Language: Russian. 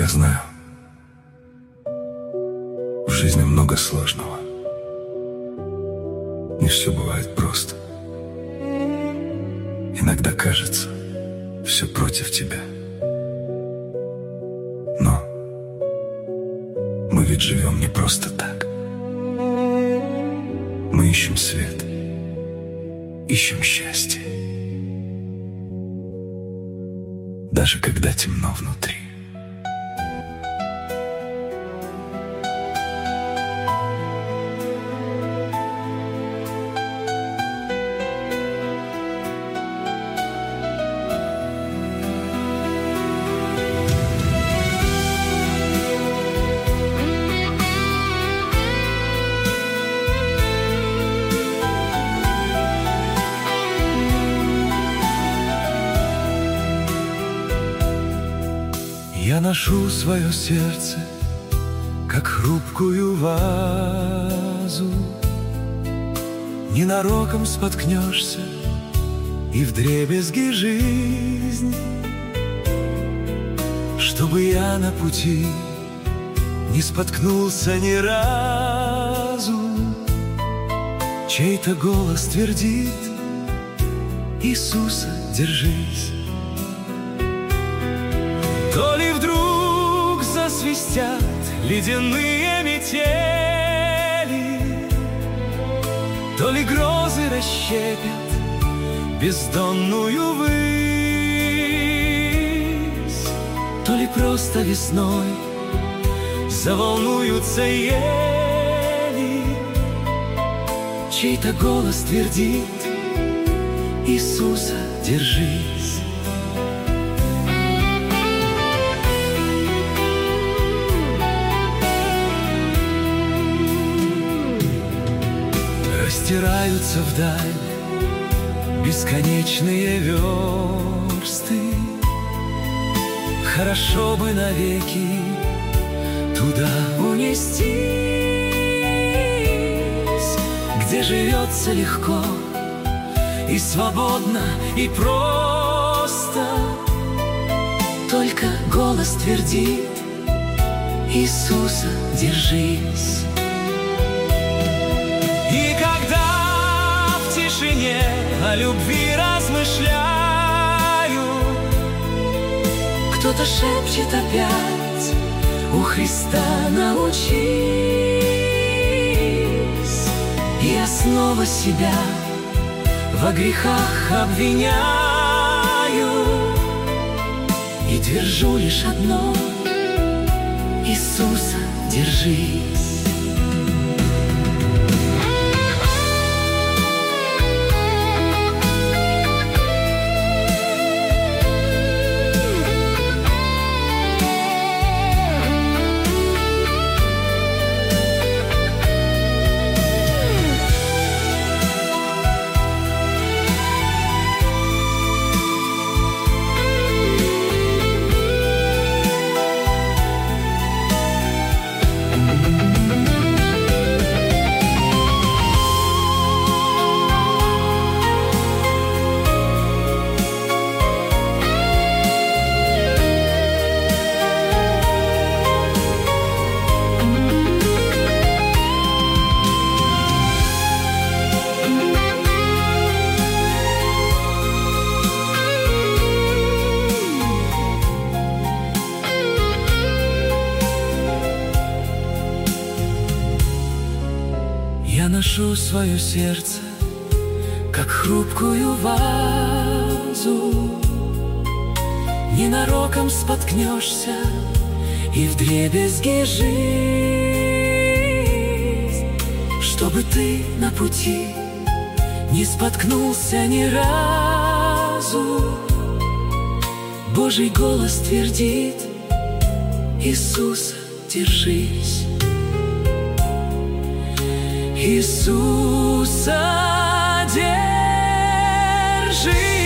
знаю, в жизни много сложного. Не все бывает просто. Иногда кажется, все против тебя. Но мы ведь живем не просто так. Мы ищем свет, ищем счастье, даже когда темно внутри. Я ношу свое сердце, как хрупкую вазу. Ненароком споткнешься, и вдребезги жизнь. Чтобы я на пути не споткнулся ни разу, чей-то голос твердит: Иисуса держись. То ли вдруг засвистят ледяные метели, то ли грозы расщепят бездонную высь, то ли просто весной заволнуются ели. Чей-то голос твердит: Иисуса держись. Простираются вдаль бесконечные версты. Хорошо бы навеки туда унестись, где живется легко и свободно, и просто. Только голос твердит: Иисуса держись. И когда в тишине о любви размышляю, кто-то шепчет опять: у Христа научись. Я снова себя во грехах обвиняю и твержу лишь одно: Иисуса держись. Я ношу свое сердце, как хрупкую вазу. Ненароком споткнешься, и вдребезги жизнь. Чтобы ты на пути не споткнулся ни разу, Божий голос твердит: Иисуса держись. Иисуса держись.